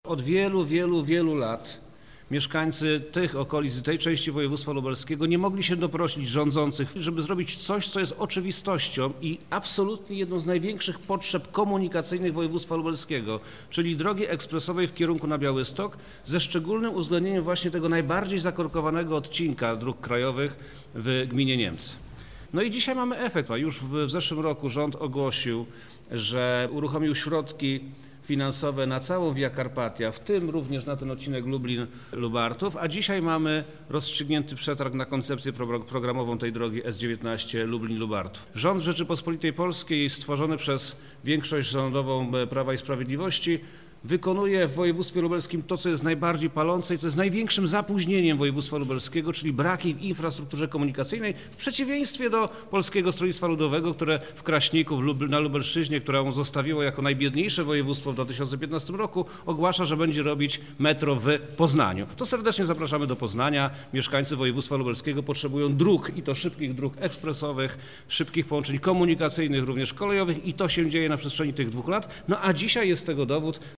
Od wielu lat mieszkańcy tych okolic, tej części województwa lubelskiego nie mogli się doprosić rządzących, żeby zrobić coś, co jest oczywistością i absolutnie jedną z największych potrzeb komunikacyjnych województwa lubelskiego, czyli drogi ekspresowej w kierunku na Białystok, ze szczególnym uwzględnieniem właśnie tego najbardziej zakorkowanego odcinka dróg krajowych w gminie Niemcy. No i dzisiaj mamy efekt. Już w zeszłym roku rząd ogłosił, że uruchomił środki finansowe na całą Via Carpatia, w tym również na ten odcinek Lublin-Lubartów, a dzisiaj mamy rozstrzygnięty przetarg na koncepcję programową tej drogi S19 Lublin-Lubartów. Rząd Rzeczypospolitej Polskiej, stworzony przez większość rządową Prawa i Sprawiedliwości, wykonuje w województwie lubelskim to, co jest najbardziej palące i co jest największym zapóźnieniem województwa lubelskiego, czyli braki w infrastrukturze komunikacyjnej, w przeciwieństwie do Polskiego Stronnictwa Ludowego, które w Kraśniku, na Lubelszczyźnie, którą zostawiło jako najbiedniejsze województwo w 2015 roku, ogłasza, że będzie robić metro w Poznaniu. To serdecznie zapraszamy do Poznania. Mieszkańcy województwa lubelskiego potrzebują dróg, i to szybkich dróg ekspresowych, szybkich połączeń komunikacyjnych, również kolejowych, i to się dzieje na przestrzeni tych 2 lat. No a dzisiaj jest tego dowód.